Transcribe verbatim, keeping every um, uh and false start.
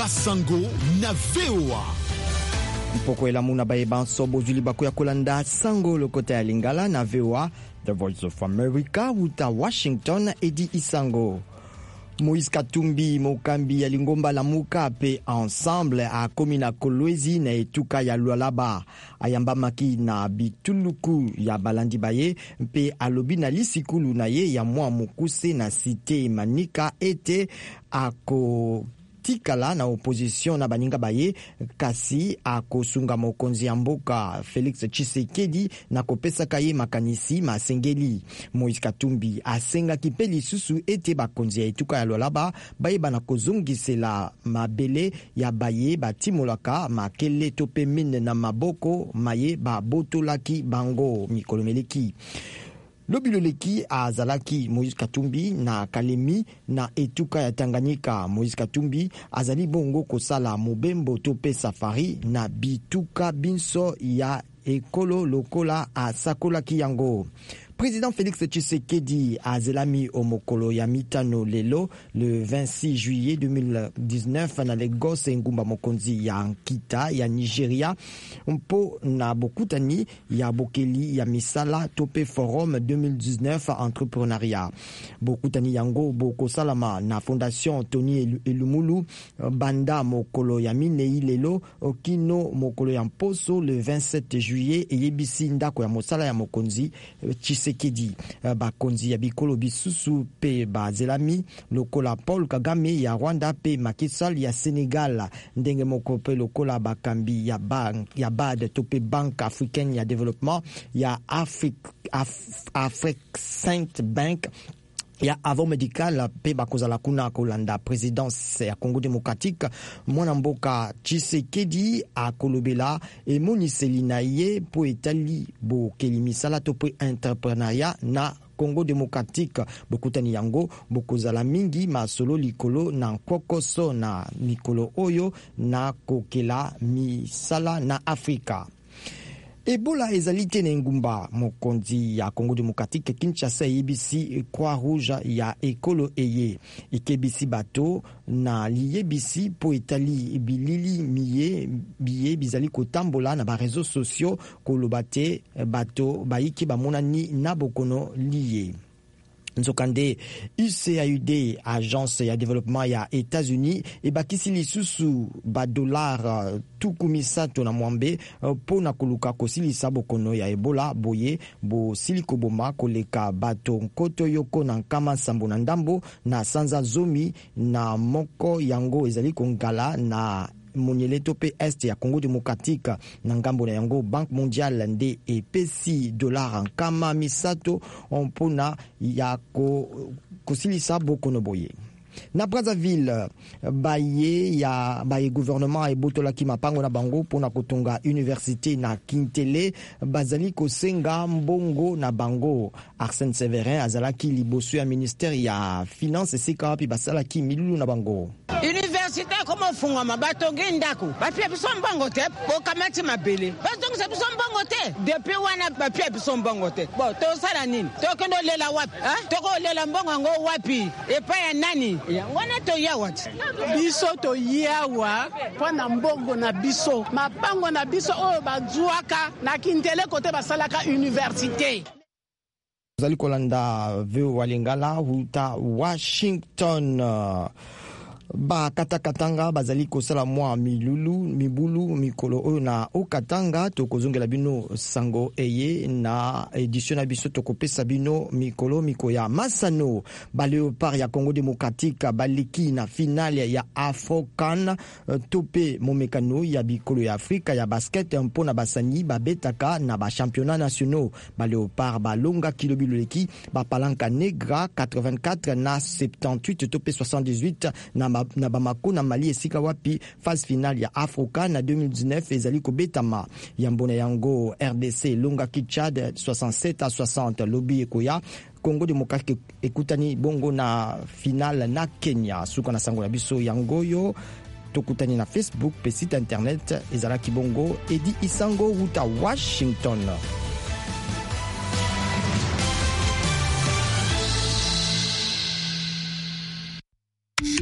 Basango na V O A. Mpoko elamuna baeba sobo zuli bakuya kolanda sango lokota ya Lingala na V O A, The Voice of America, wuta Washington, Edi Isango. Moïse Katumbi mokambi ya lingomba la muka pe ensemble a komina Kolwezi na etuka ya Lualaba ayamba maki na bituluku ya balandi baye pe alobi na lisikulu na ye ya mwa mukuse na site Manika ete ako tikala na opposition na baninga baye kasi akosunga mokonzi ya mboka Felix Tshisekedi na kopesa kaye makanisi masengeli. Moïse Katumbi asenga kipeli susu ete bakonzi ya etuka ya Lualaba baye bana kozungisela mabele ya baye batimolaka makele tope mine na maboko maye babotolaki bango mikolomeleki. Lobiloleki azalaki Moïse Katumbi na Kalemi na etuka ya Tanganyika. Moïse Katumbi azali bongo kosala mobembo tope safari na bituka binso ya ekolo lokola asakolaki yango. Président Félix Tshisekedi a zelami omokolo ya mitano lelo le vingt-six juillet deux mille dix-neuf na Lagos ngumba mokonzi ya Nkita ya Nigeria mpo na bokutani ya bokeli ya misala tope forum deux mille dix-neuf entrepreneuriat. Bokutani yango boko salama na fondation Tony Elumulu banda mokolo ya minei lelo okino mokolo ya mposo le vingt-sept juillet e yebisi ndako ya mosala ya mokonzi Tshisekedi. Bakonzi ya bikolo bisusu pe bazelami lokola Paul Kagame ya Rwanda pe Macky Sall ya Senegal ndenge moko pe lokola bakambi ya bank ya B A D tope Banque Africaine ya Développement ya Afrique Af, Afrique Sainte Bank ya Avon Medical pe bakozala kuna kolanda présidence ya Congo démocratique. Mwana mboka Tshisekedi akolobela e moniseli na ye po etali bo kelimisala to po entrepreneuriat na Congo démocratique. Bokutani yango bokozala mingi masolo likolo na nkokoso na mikolo oyo na kokela misala na Afrika. Ebola ezalite na ngumba mokonzi ya Congo démocratique Kinshasa yebisi Croix Rouge ya ekolo eye ikebisi bato na liyebisi po etali bilili miye biye bizali kotambola na ba réseaux sociaux kolobate bato bayiki bamonani na bokono liye. Nzokande U C A U D agence ya développement ya États-Unis e bakisi lisusu ba dollar tukumisato na mwambe po na koluka kosilisa bokono ya Ebola boye bo siliko boma koleka bato nkoto yoko na nkama sambo na ndambo na sanza zomi na moko yango ezali kongala na monyele tope est ya Congo démocratique na ngambo na yango Banque mondiale nde epesi dollar nkama misato mpona ya ko kosilisa bokono boye. Na Brazzaville baye ya baye gouvernement e botolaki mapango na bango pona kotonga université na Kintele bazali kosenga mbongo na bango. Arsène Severin azalaki liboso ya ministère ya finance sika pi basalaki milulu na bango. Université como funga mabatonge ndako bapia biso mbongo te bokamati mabele batonge se biso mbongo te depuis wana bapia biso mbongo te bo to sala nini to kendo lela wapi ha to ko lela mbongo ngo wapi e pa ya nani wana to yawa biso to yawa pona mbongo na biso mapango na biso oyo bazuaka na Kintele kote basalaka université. Zali kolanda veo walingala huta Washington. Ba katakatanga bazali kosala mwa milulu mibulu mikolo oyo na okatanga tokozongela bino sango eye na edition na biso tokopesa bino mikolo mikoya masano ba Léopard ya Congo démocratique baliki na finale ya Afrocan tope momekano ya bikolo ya Afrika ya basket mpo na basani babetaka na ba championnat nationaux. Ba Léopard balonga kilobiloleki ba palanka negra quatre-vingt-quatre na soixante-dix-huit tope soixante-dix-huit na na Bamako na Mali esika wapi phase finale ya Africa na deux mille dix-neuf ezali kobetama yambona yango R D C longa ki Tchad soixante-sept à soixante lobi ekoya Congo démocratique ekutani bongo na finale na Kenya suka na sango na biso yangoyo tokutani na Facebook pe site internet ezala kibongo Edi Isango wuta Washington.